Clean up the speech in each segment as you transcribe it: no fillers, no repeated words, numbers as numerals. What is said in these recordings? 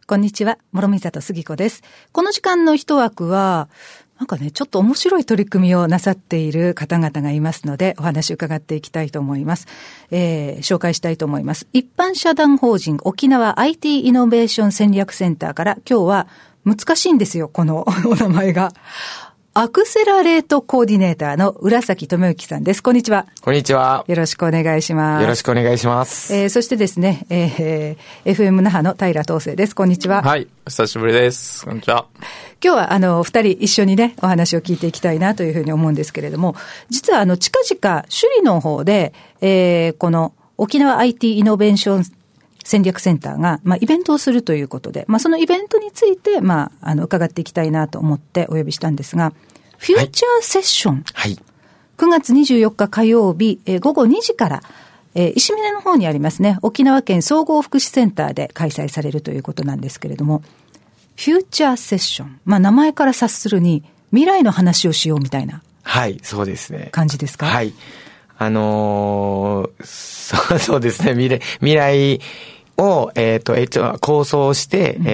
こんにちは、諸見里杉子です。この時間の一枠は、なんかね、ちょっと面白い取り組みをなさっている方々がいますので、お話伺っていきたいと思います。紹介したいと思います。一般社団法人沖縄 IT イノベーション戦略センターから、今日は難しいんですよ、このお名前が。アクセラレートコーディネーターの浦崎智之さんです。こんにちは。 こんにちは。 よろしくお願いします。 よろしくお願いします。 そしてですね、FM 那覇の平東生です。こんにちは。 はい。お久しぶりです。こんにちは。 今日は二人一緒にね、お話を聞いていきたいなというふうに思うんですけれども、実は近々、首里の方で、この沖縄 IT イノベーション戦略センターが、イベントをするということで、そのイベントについて、伺っていきたいなと思ってお呼びしたんですが、フューチャーセッション。 はい。 9月24日火曜日、午後2時から、石峰の方にありますね、沖縄県総合福祉センターで開催されるということなんですけれども、フューチャーセッション。名前から察するに、未来の話をしようみたいな。 はい、そうですね。 感じですか？ はい。そうですね。未来を、構想して、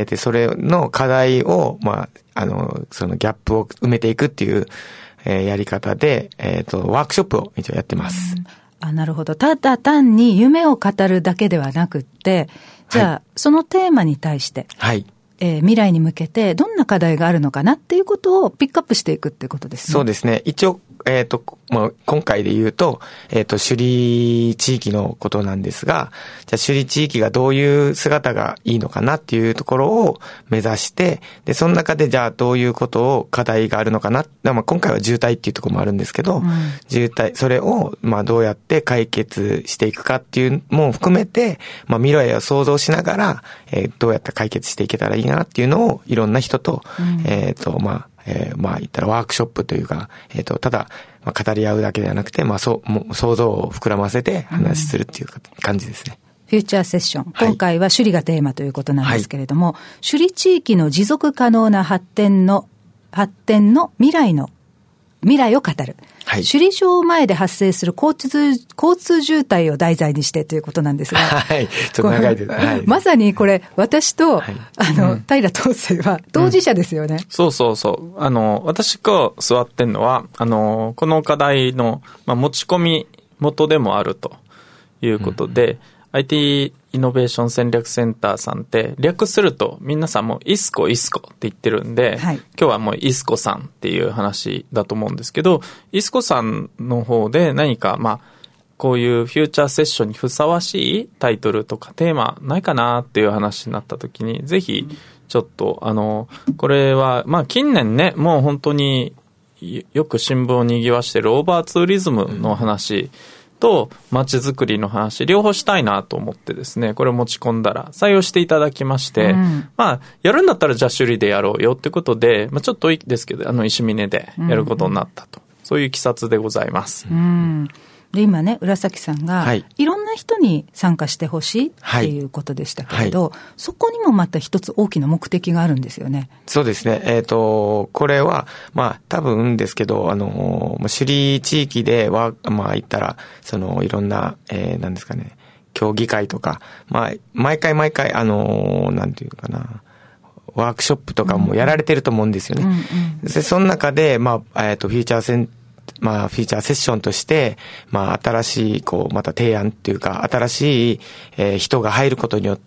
それの課題を、そのギャップを埋めていくっていう、やり方で、ワークショップを一応やってます。 なるほど。ただ単に夢を語るだけではなくって、じゃあ、はい、そのテーマに対して、 はい。 未来に向けてどんな課題があるのかなっていうことをピックアップしていくっていうことですね。 そうですね。一応、今回で言うと、首里地域のことなんですが、じゃあ首里地域がどういう姿がいいのかなっていうところを目指して、で、その中でじゃあどういうことを課題があるのかな。今回は渋滞っていうところもあるんですけど、渋滞、それを、どうやって解決していくかっていうのも含めて、未来を想像しながら、どうやって解決していけたらいいなっていうのをいろんな人と、言ったらワークショップというか、ただ、語り合うだけではなくて、想像を膨らませて話するっていう感じですね。 フューチャーセッション。今回は首里がテーマということなんですけれども、首里地域の持続可能な発展の未来を語る。はい、首里城前で発生する交通渋滞を題材にしてということなんですが。 はい。ちょっと長いです。はい、 まさにこれ、私と、平東生は当事者ですよね。 そうそうそう。私が座ってんのは、この課題の、持ち込み元でもあるということで、IT イノベーション戦略センターさんって略すると皆さんもイスコって言ってるんで、はい、今日はもうイスコさんっていう話だと思うんですけど、イスコさんの方で何かこういうフューチャーセッションにふさわしいタイトルとかテーマないかなっていう話になった時に、ぜひちょっとこれは近年ね、もう本当によく新聞を賑わしてるオーバーツーリズムの話、と街づくりの話両方したいなと思ってですね、これを持ち込んだら採用していただきまして、やるんだったらじゃあ首里でやろうよってことで、ちょっといいですけど石峰でやることになったと、そういういきさつでございます。 で今ね、浦崎さんが、いろんな人に参加してほしいっていうことでしたけれど、そこにもまた一つ大きな目的があるんですよね。 そうですね。これは、多分ですけど、首里地域では、言ったら、いろんな、なんですかね、協議会とか、毎回、なんていうかな、ワークショップとかもやられてると思うんですよね。でその中で、フューチャーセッションとして、新しい、また提案っていうか、新しい、人が入ることによって、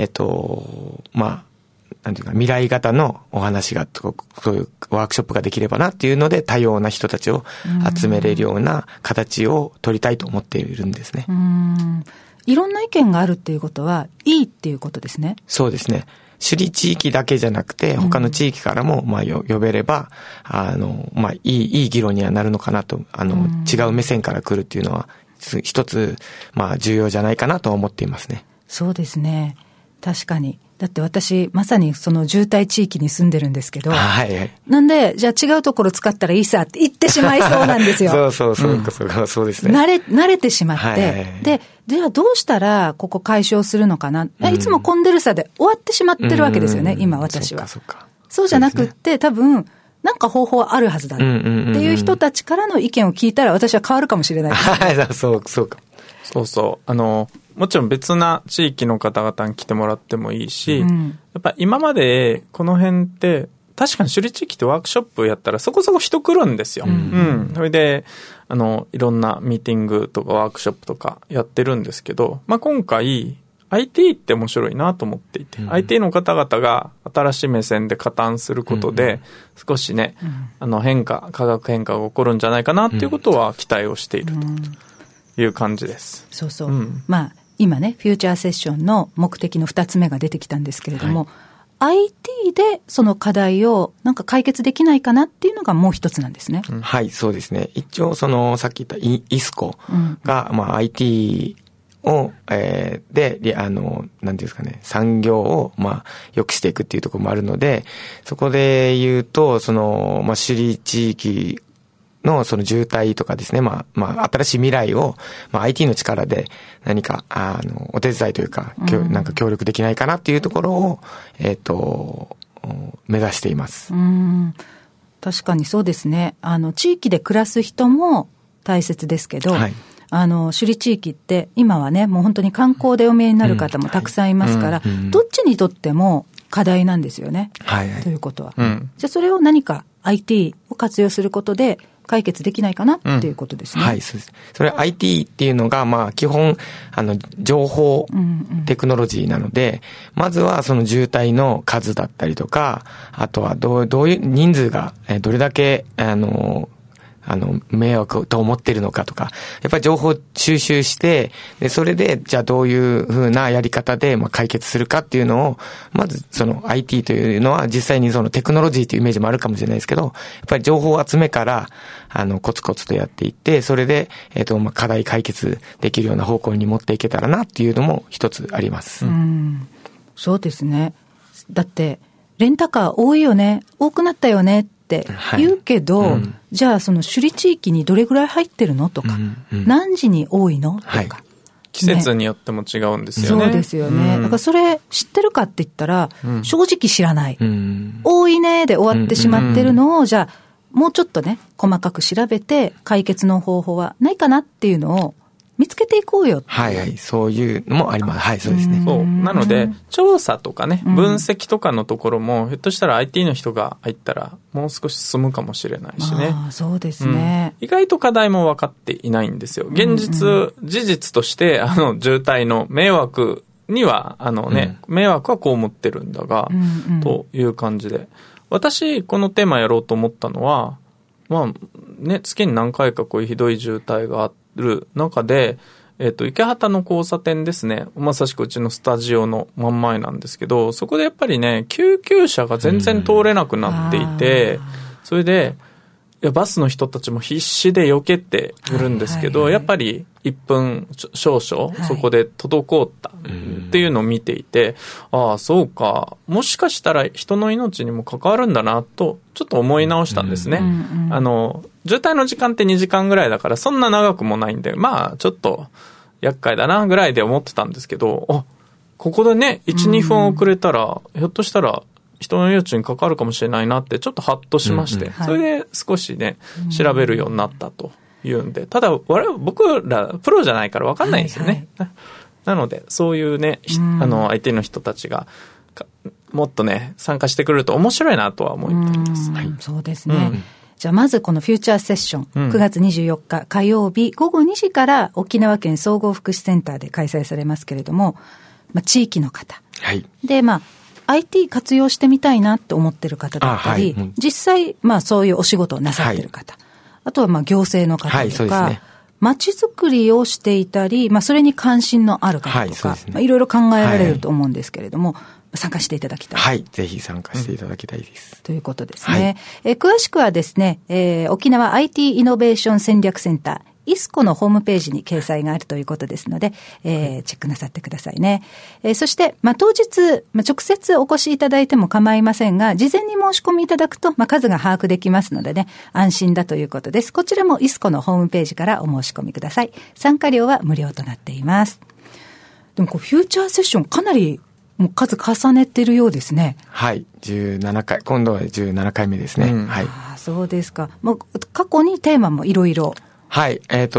なんていうか、未来型のお話が、そういうワークショップができればなっていうので、多様な人たちを集めれるような形を取りたいと思っているんですね。 いろんな意見があるっていうことは、いいっていうことですね。 そうですね。首里地域だけじゃなくて、他の地域からも、呼べれば、いい議論にはなるのかなと、違う目線から来るっていうのは、一つ、重要じゃないかなと思っていますね。 そうですね。確かに。だって私、まさにその渋滞地域に住んでるんですけど、なんで、じゃあ違うところ使ったらいいさって言ってしまいそうなんですよ。 そうですね。 慣れてしまって、ではどうしたらここ解消するのかな、いつも混んでるさで終わってしまってるわけですよね、今私は。そうじゃなくって、多分、なんか方法はあるはずだっていう人たちからの意見を聞いたら私は変わるかもしれないです。 そうか。 そうそう。もちろん別な地域の方々に来てもらってもいいし、やっぱ今までこの辺って、確かに首里地域ってワークショップやったらそこそこ人来るんですよ。それで、いろんなミーティングとかワークショップとかやってるんですけど、今回、IT って面白いなと思っていて、IT の方々が新しい目線で加担することで、少しね、化学変化が起こるんじゃないかなっていうことは期待をしているという感じです。 そうそう。今ね、フューチャーセッションの目的の2つ目が出てきたんですけれども、IT でその課題をなんか解決できないかなっていうのがもう一つなんですね。 はい、そうですね。一応さっき言ったイスコが、ITを、なんていうんですかね、産業を、良くしていくっていうところもあるので、そこで言うと、首里地域のその渋滞とかですね、新しい未来を、IT の力で何か、お手伝いというか、なんか協力できないかなっていうところを、目指しています。 確かにそうですね。地域で暮らす人も大切ですけど、首里地域って今はね、もう本当に観光でお見えになる方もたくさんいますから、どっちにとっても課題なんですよね。ということは。じゃあそれを何か IT を活用することで解決できないかなっていうことですね。 はい、そうです。それ IT っていうのが、基本、情報テクノロジーなので、まずはその渋滞の数だったりとか、あとはどういう人数が、どれだけ、迷惑と思っているのかとか、やっぱり情報収集して、で、それで、じゃあどういうふうなやり方で、解決するかっていうのを、まずその IT というのは実際にそのテクノロジーというイメージもあるかもしれないですけど、やっぱり情報集めから、コツコツとやっていって、それで、課題解決できるような方向に持っていけたらなっていうのも一つあります。 そうですね。だって、レンタカー多いよね、多くなったよね、って言うけど、じゃあその首里地域にどれぐらい入ってるのとか、何時に多いのとか、 季節によっても違うんですよね。 そうですよね。だからそれ知ってるかって言ったら、正直知らない。多いねで終わってしまってるのを、じゃあもうちょっとね、細かく調べて解決の方法はないかなっていうのを見つけていこうよ。 はいはい、そういうのもあります。はい、そうですね。 そう。なので、調査とかね、分析とかのところも、ひょっとしたら IT の人が入ったら、もう少し進むかもしれないしね。 そうですね、 意外と課題も分かっていないんですよ。現実、事実として、渋滞の迷惑には、迷惑は被ってるんだが、という感じで。私、このテーマやろうと思ったのは、月に何回かこういうひどい渋滞がある中で、池畑の交差点ですね。まさしくうちのスタジオの真ん前なんですけど、そこでやっぱりね、救急車が全然通れなくなっていて、それで、バスの人たちも必死で避けているんですけど、やっぱり1分少々そこで滞ったっていうのを見ていて、そうか、もしかしたら人の命にも関わるんだなとちょっと思い直したんですね。渋滞の時間って2時間ぐらいだからそんな長くもないんで、ちょっと厄介だなぐらいで思ってたんですけど、ここでね 1,2 分遅れたらひょっとしたら人の命に関わるかもしれないなってちょっとハッとしまして、それで少しね調べるようになったというんで、ただ僕らプロじゃないから分かんないんですよね。なのでそういうね、相手の人たちがもっとね参加してくれると面白いなとは思います。 そうですね。じゃあまずこのフューチャーセッション、9月24日火曜日午後2時から沖縄県総合福祉センターで開催されますけれども、地域の方、でIT 活用してみたいなと思ってる方だったり、実際そういうお仕事をなさってる方、あとは行政の方とか、街づくりをしていたり、それに関心のある方とか、いろいろ考えられると思うんですけれども、参加していただきたい。 はい、ぜひ参加していただきたいです。 ということですね。詳しくはですね、沖縄 IT イノベーション戦略センター、イスコのホームページに掲載があるということですので、チェックなさってくださいね。そして、当日、直接お越しいただいても構いませんが、事前に申し込みいただくと、数が把握できますのでね、安心だということです。こちらもイスコのホームページからお申し込みください。参加料は無料となっています。でもフューチャーセッションかなりもう数重ねてるようですね。 はい、17回、今度は17回目ですね。はい。 そうですか。過去にテーマもいろいろ。 はい、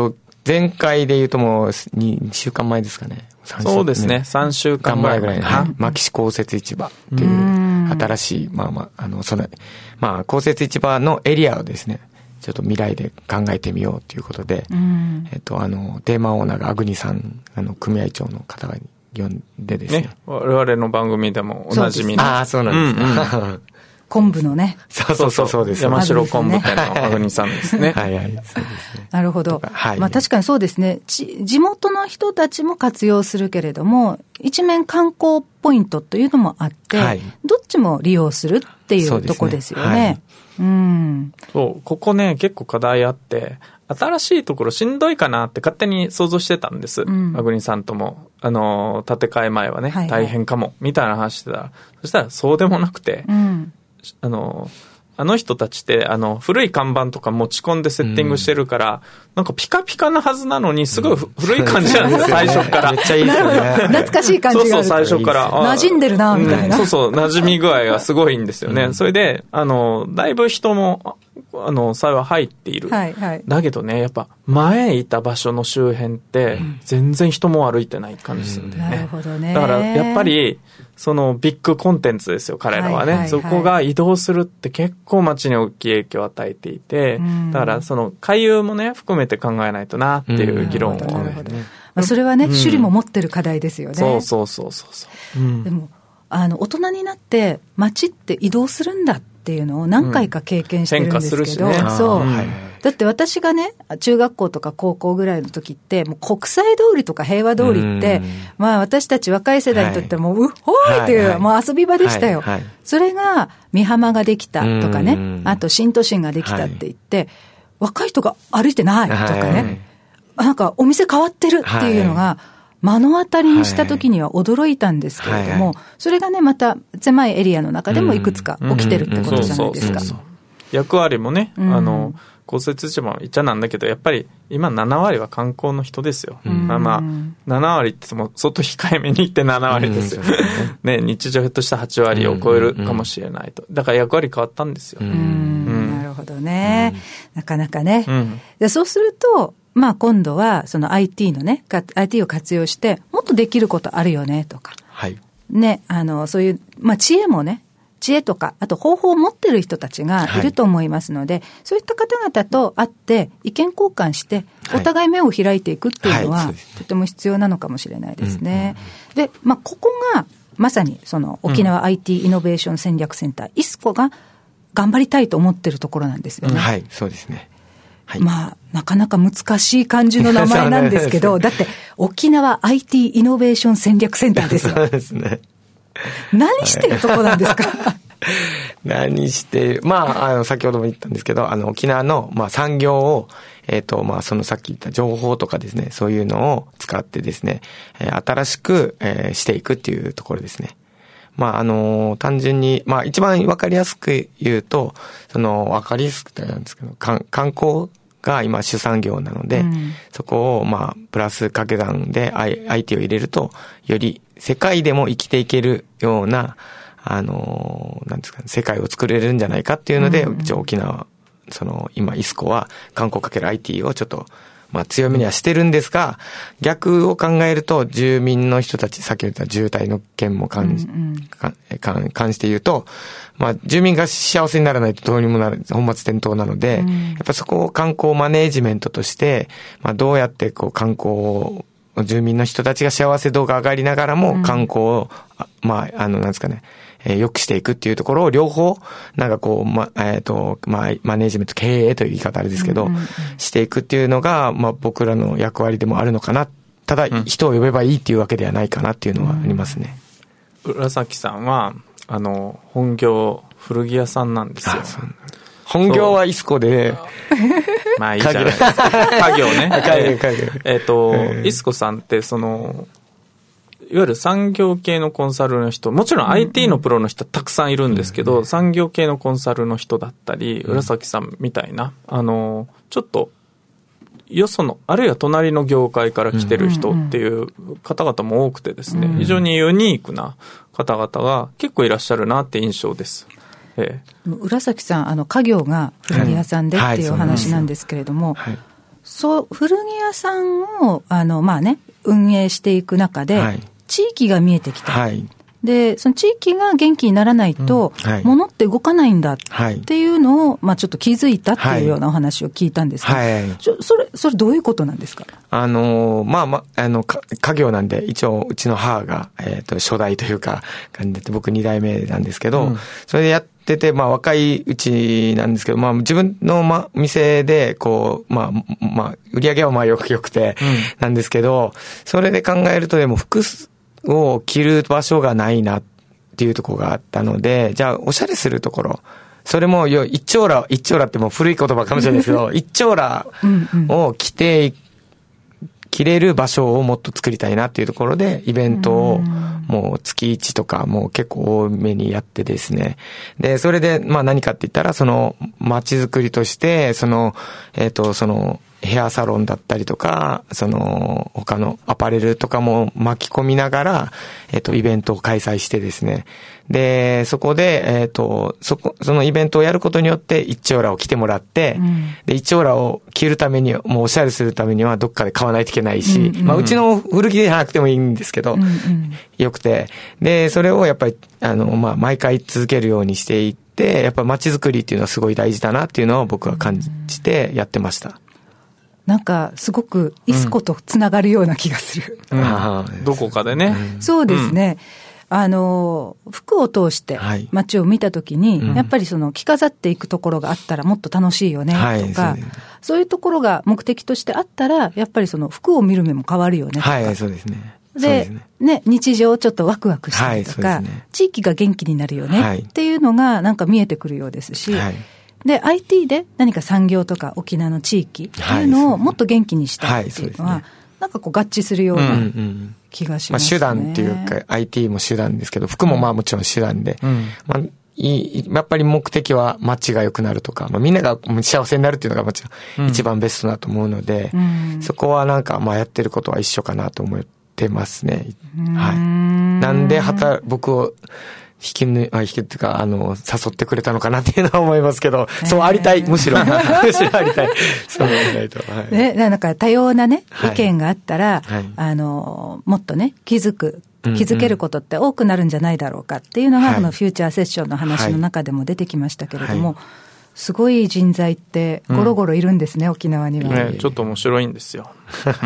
前回で言うともう2週間前ですかね。 そうですね。3週間前ぐらいに、牧師公設市場っていう新しい、公設市場のエリアをですね、ちょっと未来で考えてみようということで、テーマオーナーがアグニさん、組合長の方が呼んでですね。 我々の番組でもおなじみの。 ああ、そうなんですね。 昆布のね。 そうです。 山城昆布店のアグニさんですね。 はいはい。そうですね。 なるほど。はい。確かにそうですね。地元の人たちも活用するけれども、一面観光ポイントというのもあって、どっちも利用するっていうとこですよね。 そう、ここね、結構課題あって、新しいところしんどいかなって勝手に想像してたんです。アグニさんとも。建て替え前はね、大変かも、みたいな話してたら、そしたらそうでもなくて、あの人たちって古い看板とか持ち込んでセッティングしてるから、なんかピカピカなはずなのにすごい古い感じなんですよ、最初から。 めっちゃいいですよね。 懐かしい感じがある。 そう最初から。 馴染んでるなみたいな。 馴染み具合がすごいんですよね。それでだいぶ人も幸い入っている。だけどね、やっぱ前いた場所の周辺って全然人も歩いてない感じするんだよね。 なるほどね。 だからやっぱりビッグコンテンツですよ、彼らはね。そこが移動するって結構街に大きい影響を与えていて、だから回遊もね、含めて考えないとなっていう議論をね。 それはね、首里も持ってる課題ですよね。 そう。 でも、大人になって街って移動するんだっていうのを何回か経験してるんですけど、 変化するしね。 そう。だって私がね、中学校とか高校ぐらいの時って、もう国際通りとか平和通りって、私たち若い世代にとっても、ほーいっていう、もう遊び場でしたよ。それが、美浜ができたとかね、あと新都心ができたって言って、若い人が歩いてないとかね、なんかお店変わってるっていうのが、目の当たりにした時には驚いたんですけれども、それがね、また狭いエリアの中でもいくつか起きてるってことじゃないですか。 役割もね、公設市場も言っちゃなんだけど、やっぱり今7割は観光の人ですよ。7割っても相当控えめに言って7割ですよ。ね、日常ひょっとした8割を超えるかもしれないと。だから役割変わったんですよ。 なるほどね。なかなかね。でそうすると、今度はその IT のね、IT を活用してもっとできることあるよねとか。ね、そういう、知恵もね、知恵とか、あと方法を持ってる人たちがいると思いますので、そういった方々と会って意見交換して、お互い目を開いていくっていうのは、とても必要なのかもしれないですね。で、ここが、まさにその沖縄 IT イノベーション戦略センター、ISCO が頑張りたいと思ってるところなんですよね。 そうですね。 なかなか難しい感じの名前なんですけど、だって沖縄 IT イノベーション戦略センターですよ。 そうですね。 何してるとこなんですか？ 何してる、先ほども言ったんですけど、沖縄の、産業を、そのさっき言った情報とかですね、そういうのを使ってですね、新しく、していくっていうところですね。単純に、一番わかりやすく言うと、わかりやすくなんですけど、観光が今主産業なので、そこを、プラス掛け算で IT を入れると、より世界でも生きていけるような、なんですかね、世界を作れるんじゃないかっていうので、沖縄、今、ISCO は観光×IT をちょっと、強みにはしてるんですが、逆を考えると、住民の人たち、先ほど言った渋滞の件も関して言うと、住民が幸せにならないとどうにもなる、本末転倒なので、やっぱそこを観光マネージメントとして、どうやって観光を、住民の人たちが幸せ度が上がりながらも、観光を、なんですかね、良くしていくっていうところを両方、マネージメント、経営という言い方あれですけど、していくっていうのが、僕らの役割でもあるのかな。ただ、人を呼べばいいっていうわけではないかなっていうのはありますね。 浦崎さんは、本業、古着屋さんなんですよ。 本業はISCOで、 いいじゃないですか。家業ね。ISCO さんって、いわゆる産業系のコンサルの人、もちろん IT のプロの人たくさんいるんですけど、産業系のコンサルの人だったり、浦崎さんみたいな、ちょっと、よその、あるいは隣の業界から来てる人っていう方々も多くてですね、非常にユニークな方々が結構いらっしゃるなって印象です。浦崎さん、家業が古着屋さんでっていうお話なんですけれども、 古着屋さんを、まあね、運営していく中で、地域が見えてきた。はい。で、その地域が元気にならないと、物って動かないんだっていうのを、まあちょっと気づいたっていうようなお話を聞いたんですけど、それどういうことなんですか？ 家業なんで、一応うちの母が、初代というか、僕2代目なんですけど、それでやってて、若いうちなんですけど、自分の店で、こう、売り上げはよくて、なんですけど、それで考えるとでも服を着る場所がないなっていうところがあったので、じゃあおしゃれするところ、それも一丁羅ってもう古い言葉かもしれないですけど、一丁羅を着れる場所をもっと作りたいなっていうところで、イベントをもう月1とかもう結構多めにやってですね。で、それで何かって言ったら、その街づくりとして、ヘアサロンだったりとか、他のアパレルとかも巻き込みながら、イベントを開催してですね。で、そこで、そのイベントをやることによって、一丁羅を着てもらって、で、一丁羅を着るために、もうおしゃれするためにはどっかで買わないといけないし、うちの古着じゃなくてもいいんですけど、よくて。で、それをやっぱり、毎回続けるようにしていって、やっぱ街づくりっていうのはすごい大事だなっていうのを僕は感じてやってました。 なんかすごくイスコとつながるような気がする。 どこかでね。 そうですね。服を通して街を見たときに、やっぱり着飾っていくところがあったらもっと楽しいよねとか、そういうところが目的としてあったら、やっぱり服を見る目も変わるよねとか。 はい、そうですね。 で、ね、日常ちょっとワクワクしたりとか、地域が元気になるよねっていうのがなんか見えてくるようですし、で、IT で何か産業とか沖縄の地域っていうのをもっと元気にしたいっていうのは、なんかこう合致するような気がしますね。 手段っていうか、IT も手段ですけど、服ももちろん手段で、やっぱり目的は街が良くなるとか、みんなが幸せになるっていうのがもちろん一番ベストだと思うので、そこはなんかやってることは一緒かなと思ってますね。はい。なんで僕を引きっていうか、誘ってくれたのかなっていうのは思いますけど、そうありたい、むしろありたい。そう思わないと。 ね、なんか多様なね、意見があったら、もっとね、気づけることって多くなるんじゃないだろうかっていうのが、このフューチャーセッションの話の中でも出てきましたけれども、すごい人材ってゴロゴロいるんですね、沖縄には。 ちょっと面白いんですよ。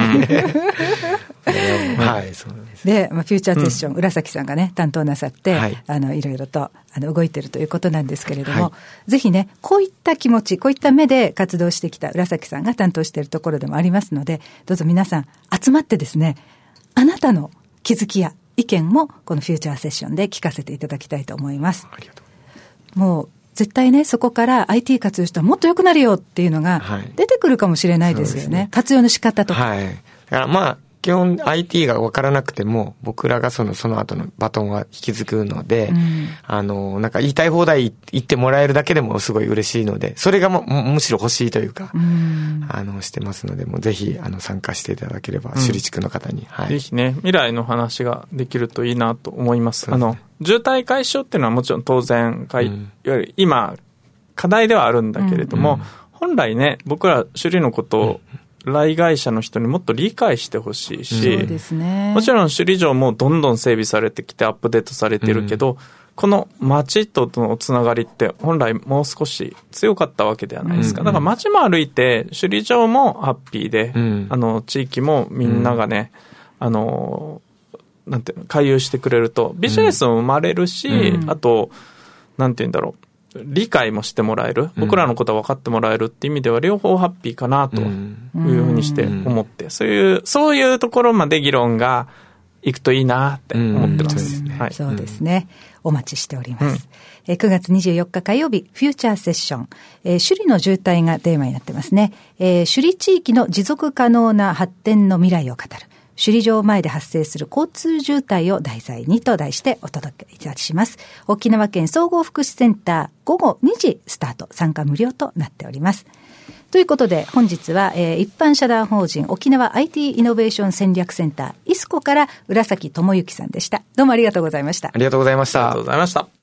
はい、そうです。 で、フューチャーセッション、浦崎さんがね、担当なさって、いろいろと動いているということなんですけれども、ぜひね、こういった気持ち、こういった目で活動してきた浦崎さんが担当しているところでもありますので、どうぞ皆さん集まってですね、あなたの気づきや意見もこのフューチャーセッションで聞かせていただきたいと思います。 ありがとう。もう絶対ね、そこから IT 活用したらもっと良くなるよっていうのが出てくるかもしれないですよね。活用の仕方とか。 はい。だから基本 IT が分からなくても、僕らがその後のバトンは引き継ぐので、なんか言いたい放題言ってもらえるだけでもすごい嬉しいので、それがむしろ欲しいというか、してますので、もうぜひ参加していただければ、首里地区の方に。 ぜひね、未来の話ができるといいなと思います。渋滞解消っていうのはもちろん当然、いわゆる今、課題ではあるんだけれども、本来ね、僕ら首里のことを、来街者の人にもっと理解してほしいし、 そうですね、 もちろん首里城もどんどん整備されてきてアップデートされてるけど、この街とのつながりって本来もう少し強かったわけではないですか。だから街も歩いて首里城もハッピーで、地域もみんながね、なんていうの、回遊してくれるとビジネスも生まれるし、あとなんていうんだろう、理解もしてもらえる、僕らのことは分かってもらえるって意味では両方ハッピーかなというふうにして思って、そういうところまで議論がいくといいなって思ってます。 そうですね。お待ちしております。9月24日火曜日、フューチャーセッション、首里の渋滞がテーマになってますね。首里地域の持続可能な発展の未来を語る。首里城前で発生する交通渋滞を題材にと題してお届けいたします。沖縄県総合福祉センター午後2時スタート、参加無料となっております。ということで本日は、一般社団法人沖縄 IT イノベーション戦略センターイスコから浦崎智之さんでした。どうもありがとうございました。 ありがとうございました。 ありがとうございました。